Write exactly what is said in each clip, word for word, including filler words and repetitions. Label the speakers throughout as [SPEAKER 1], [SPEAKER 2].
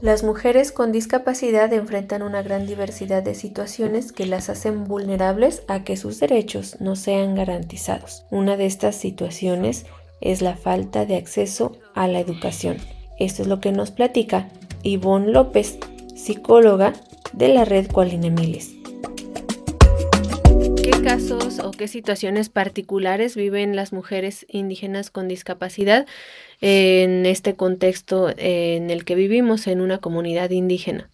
[SPEAKER 1] Las mujeres con discapacidad enfrentan una gran diversidad de situaciones que las hacen vulnerables a que sus derechos no sean garantizados. Una de estas situaciones es la falta de acceso a la educación. Esto es lo que nos platica Ivonne López, psicóloga de la red Cualine Miles. ¿Qué casos o qué situaciones particulares viven las mujeres indígenas con discapacidad en este contexto en el que vivimos, en una comunidad indígena?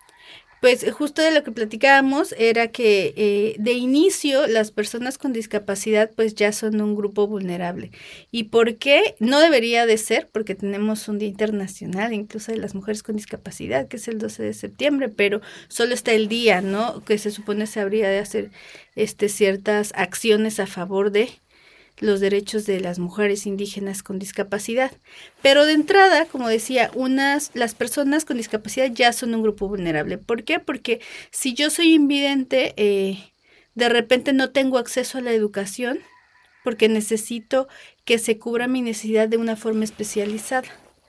[SPEAKER 2] Pues justo de lo que platicábamos era que eh, de inicio las personas con discapacidad pues ya son un grupo vulnerable. ¿Y por qué? No debería de ser, porque tenemos un Día Internacional incluso de las Mujeres con Discapacidad, que es el doce de septiembre, pero solo está el día, ¿no? Que se supone se habría de hacer este, ciertas acciones a favor de los derechos de las mujeres indígenas con discapacidad. Pero de entrada, como decía, unas, las personas con discapacidad ya son un grupo vulnerable. ¿Por qué? Porque si yo soy invidente, eh, de repente no tengo acceso a la educación porque necesito que se cubra mi necesidad de una forma especializada,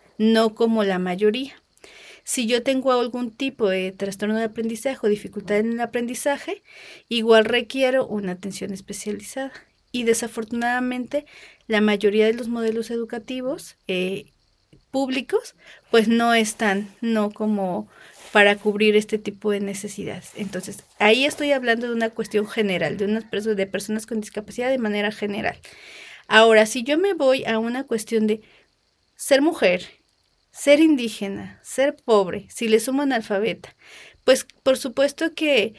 [SPEAKER 2] no como la mayoría. Si yo tengo algún tipo de trastorno de aprendizaje o dificultad en el aprendizaje, igual requiero una atención especializada. Y desafortunadamente la mayoría de los modelos educativos eh, públicos pues no están, no como para cubrir este tipo de necesidades. Entonces, ahí estoy hablando de una cuestión general, de unas personas, de personas con discapacidad de manera general. Ahora, si yo me voy a una cuestión de ser mujer, ser indígena, ser pobre, si le sumo analfabeta, pues por supuesto que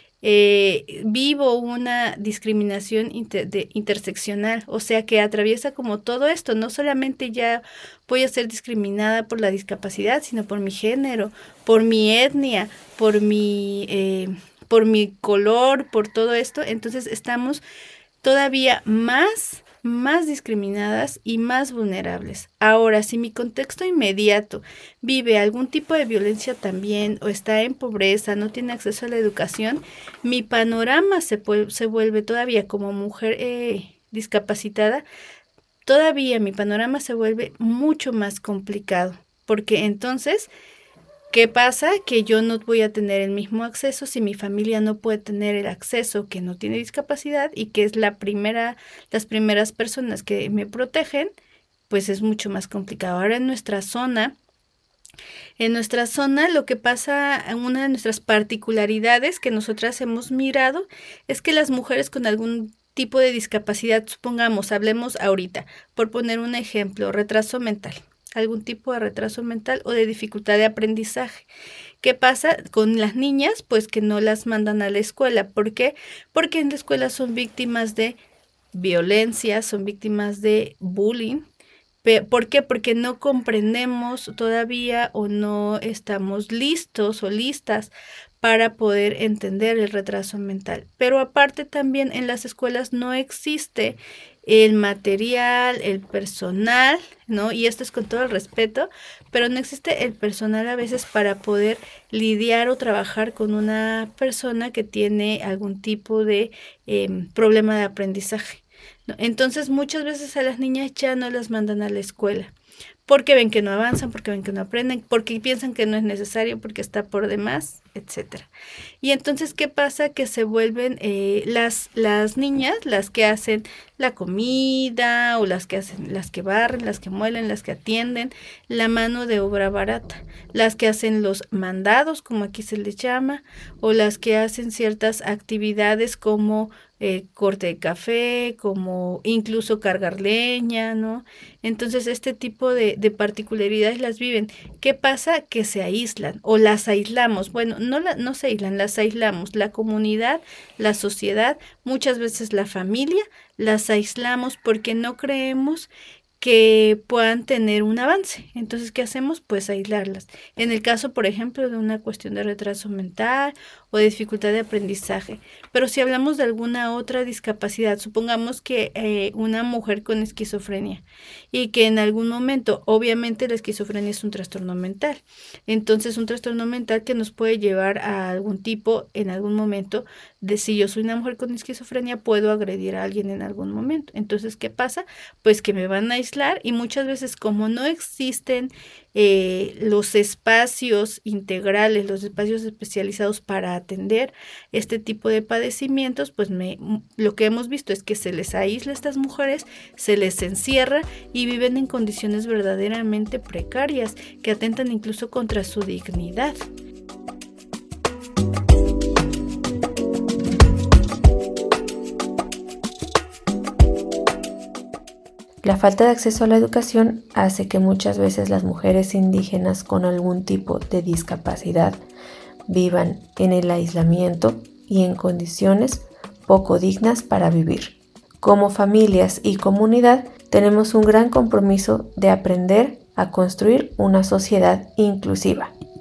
[SPEAKER 2] eh, vivo una discriminación inter, de, interseccional, o sea que atraviesa como todo esto, no solamente ya voy a ser discriminada por la discapacidad, sino por mi género, por mi etnia, por mi, eh, por mi color, por todo esto, entonces estamos todavía más, más discriminadas y más vulnerables. Ahora, si mi contexto inmediato vive algún tipo de violencia también o está en pobreza, no tiene acceso a la educación, mi panorama se, se vuelve todavía como mujer eh, discapacitada, todavía mi panorama se vuelve mucho más complicado, porque entonces ¿qué pasa? Que yo no voy a tener el mismo acceso si mi familia no puede tener el acceso que no tiene discapacidad y que es la primera, las primeras personas que me protegen, pues es mucho más complicado. Ahora en nuestra zona, en nuestra zona lo que pasa, una de nuestras particularidades que nosotras hemos mirado es que las mujeres con algún tipo de discapacidad, supongamos, hablemos ahorita, por poner un ejemplo, retraso mental, algún tipo de retraso mental o de dificultad de aprendizaje. ¿Qué pasa con las niñas? Pues que no las mandan a la escuela. ¿Por qué? Porque en la escuela son víctimas de violencia, son víctimas de bullying. ¿Por qué? Porque no comprendemos todavía o no estamos listos o listas para poder entender el retraso mental. Pero aparte también en las escuelas no existe el material, el personal, ¿no? Y esto es con todo el respeto, pero no existe el personal a veces para poder lidiar o trabajar con una persona que tiene algún tipo de eh, problema de aprendizaje. ¿No? Entonces muchas veces a las niñas ya no las mandan a la escuela porque ven que no avanzan, porque ven que no aprenden, porque piensan que no es necesario, porque está por demás, etcétera. Y entonces, ¿qué pasa? Que se vuelven eh, las, las niñas las que hacen la comida o las que hacen, las que barren, las que muelen, las que atienden, la mano de obra barata, las que hacen los mandados, como aquí se les llama, o las que hacen ciertas actividades como eh, corte de café, como incluso cargar leña, ¿no? Entonces, este tipo de, de particularidades las viven. ¿Qué pasa? Que se aíslan o las aislamos. Bueno, no, la, no se aíslan, las aislamos. La comunidad, la sociedad, muchas veces la familia, las aislamos porque no creemos que puedan tener un avance. Entonces, ¿qué hacemos? Pues aislarlas. En el caso, por ejemplo, de una cuestión de retraso mental o de dificultad de aprendizaje. Pero si hablamos de alguna otra discapacidad, supongamos que eh, una mujer con esquizofrenia y que en algún momento, obviamente la esquizofrenia es un trastorno mental. Entonces, un trastorno mental que nos puede llevar a algún tipo, en algún momento, de si yo soy una mujer con esquizofrenia, puedo agredir a alguien en algún momento. Entonces, ¿qué pasa? Pues que me van a aislar aislar y muchas veces como no existen eh, los espacios integrales, los espacios especializados para atender este tipo de padecimientos, pues me, lo que hemos visto es que se les aísla a estas mujeres, se les encierra y viven en condiciones verdaderamente precarias que atentan incluso contra su dignidad.
[SPEAKER 1] La falta de acceso a la educación hace que muchas veces las mujeres indígenas con algún tipo de discapacidad vivan en el aislamiento y en condiciones poco dignas para vivir. Como familias y comunidad tenemos un gran compromiso de aprender a construir una sociedad inclusiva.